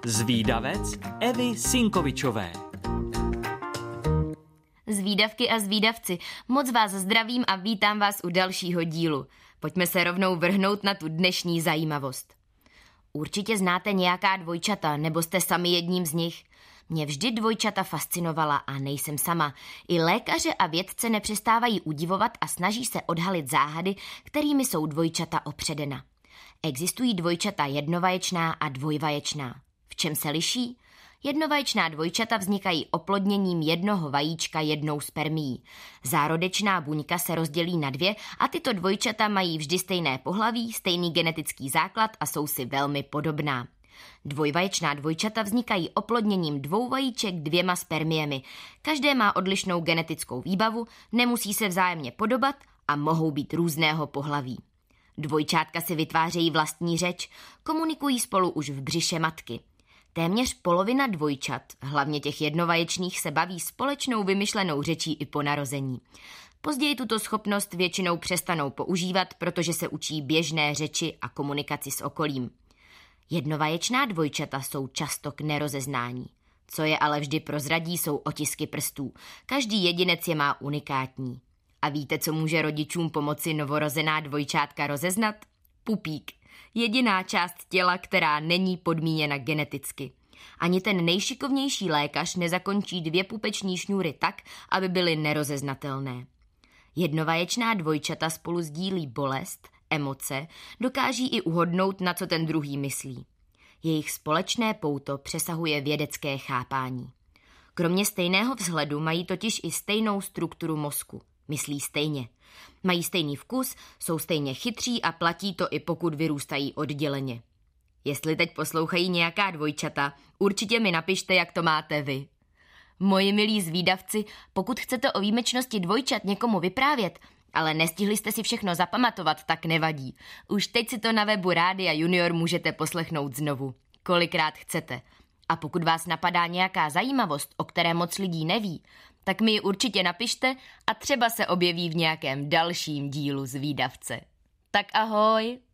Zvídavec Evy Sinkovičové. Zvídavky a zvídavci, moc vás zdravím a vítám vás u dalšího dílu. Pojďme se rovnou vrhnout na tu dnešní zajímavost. Určitě znáte nějaká dvojčata, nebo jste sami jedním z nich. Mě vždy dvojčata fascinovala a nejsem sama. I lékaře a vědce nepřestávají udivovat a snaží se odhalit záhady, kterými jsou dvojčata opředena. Existují dvojčata jednovaječná a dvojvaječná. V čem se liší? Jednovaječná dvojčata vznikají oplodněním jednoho vajíčka jednou spermií. Zárodečná buňka se rozdělí na dvě a tyto dvojčata mají vždy stejné pohlaví, stejný genetický základ a jsou si velmi podobná. Dvojvaječná dvojčata vznikají oplodněním dvou vajíček dvěma spermiemi. Každé má odlišnou genetickou výbavu, nemusí se vzájemně podobat a mohou být různého pohlaví. Dvojčátka si vytvářejí vlastní řeč, komunikují spolu už v břiše matky. Téměř polovina dvojčat, hlavně těch jednovaječných, se baví společnou vymyšlenou řečí i po narození. Později tuto schopnost většinou přestanou používat, protože se učí běžné řeči a komunikaci s okolím. Jednovaječná dvojčata jsou často k nerozeznání. Co je ale vždy prozradí, jsou otisky prstů. Každý jedinec je má unikátní. A víte, co může rodičům pomoci novorozená dvojčátka rozeznat? Pupík. Jediná část těla, která není podmíněna geneticky. Ani ten nejšikovnější lékař nezakončí dvě pupeční šňůry tak, aby byly nerozeznatelné. Jednovaječná dvojčata spolu sdílí bolest, emoce, dokáží i uhodnout, na co ten druhý myslí. Jejich společné pouto přesahuje vědecké chápání. Kromě stejného vzhledu mají totiž i stejnou strukturu mozku. Myslí stejně. Mají stejný vkus, jsou stejně chytří a platí to i pokud vyrůstají odděleně. Jestli teď poslouchají nějaká dvojčata, určitě mi napište, jak to máte vy. Moji milí zvídavci, pokud chcete o výjimečnosti dvojčat někomu vyprávět, ale nestihli jste si všechno zapamatovat, tak nevadí. Už teď si to na webu Rádia Junior můžete poslechnout znovu, kolikrát chcete. A pokud vás napadá nějaká zajímavost, o které moc lidí neví, tak mi ji určitě napište a třeba se objeví v nějakém dalším dílu Zvídavce. Tak ahoj!